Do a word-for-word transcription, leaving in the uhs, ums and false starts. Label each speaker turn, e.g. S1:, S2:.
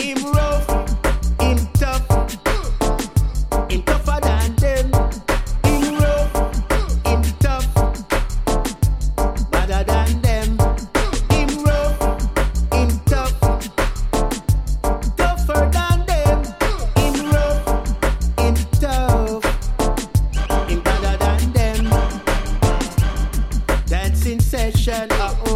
S1: Him rough, him tough, him tougher than them. Him rough, him tough, better than them. Him rough, him tough, tougher than them. Him rough, him tough, him better than them. That's in session. Uh-oh.